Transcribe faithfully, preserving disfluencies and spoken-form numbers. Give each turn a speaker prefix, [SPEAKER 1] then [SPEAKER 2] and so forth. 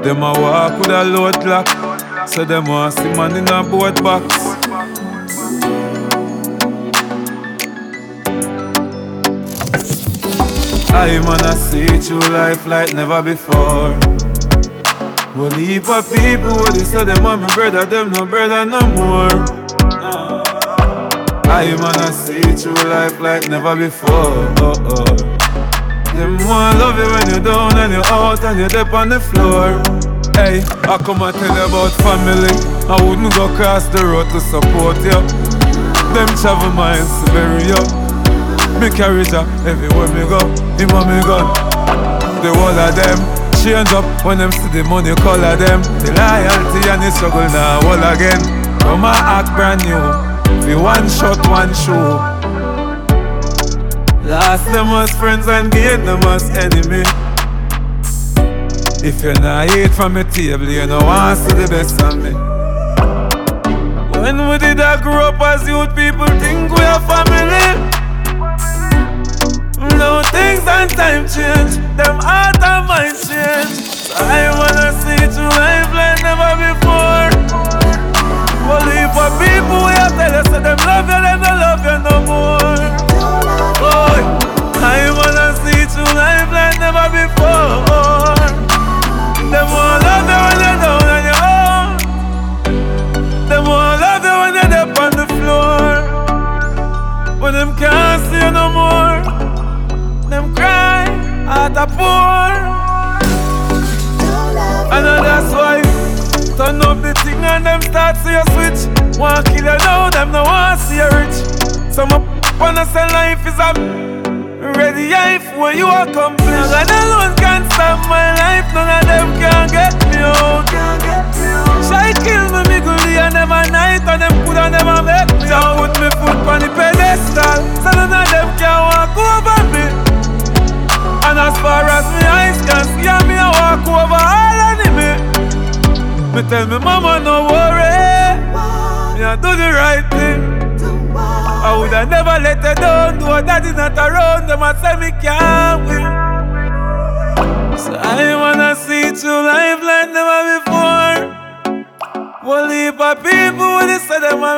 [SPEAKER 1] Them a walk with a load lock. So them want see man in a boat box. I man a see through life like never before. One heap of people what they say them want me brother, them no brother no more. I man a see through life like never before. Oh, oh. Them want love you when you're down and you're out and you're deep on the floor. Hey, I come and tell you about family. I wouldn't go across the road to support you. Them travel miles to bury you. Me carry ya everywhere me go. Him and me gun. The whole of them change up when them see the money color them. The loyalty and the struggle now all again. Come and act brand new. Be one shot, one show. Last them as friends and gain them as enemy. If you not eat from my table, you know want to see the best of me. When we did I grow up as youth, people think we are family. Now things and time change, them heart and mind change. So I wanna see through life like never before. Only for people we have tell you so them love you, them don't love you no more. Boy, I wanna see through life like never before. Them won't love you when you're down on your own. Them won't love you when you're up on the floor. But them can't see you no more. Them cry at a pour. And that's why turn up the thing and them start see you switch. Want kill you now, them no want see you rich. Some up wanna say life is a ready life when you are complete. God alone can't stop my life, none of them can get me out. Try kill me, me gully and them a night, and them put on them a make me out. Put me foot on the pedestal, so none of them can walk over me. And as far as me eyes can see, me a walk over all enemy. Me tell me mama no worry, me a do the right thing. I woulda never let her down, though daddy not around, them a say me can't win. So I wanna see through life like never before. One heap of people when they say them a